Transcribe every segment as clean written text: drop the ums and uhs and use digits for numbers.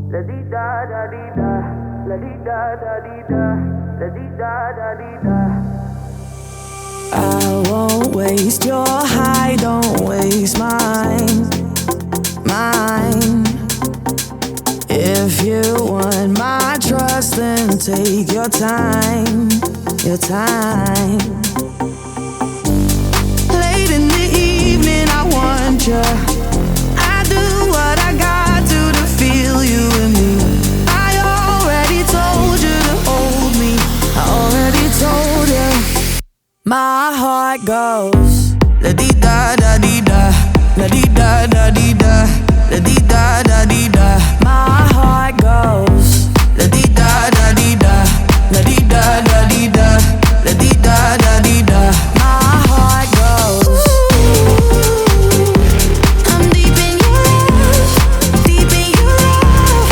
La di da da di da, la di da da di da, la di da da di da. I won't waste your high, don't waste mine, mine. If you want my trust, then take your time, your time. Late in the evening, I want you. I do what I got to feel you and me. I already told you to hold me. I already told you. My heart goes la di da da di da, la di da da di da, la di da da di da. My heart goes la di da da di da, la di da da di da, la di da da di da. My heart goes. I'm deep in your love, deep in your love.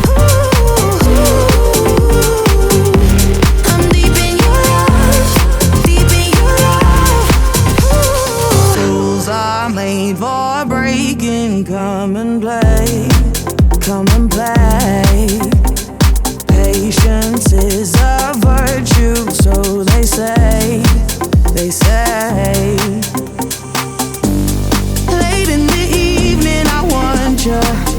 I'm deep in your love, deep in your love. Rules are made for breaking. Come and play, come and play. Patience is a virtue, so they say, they say. Late in the evening, I want you.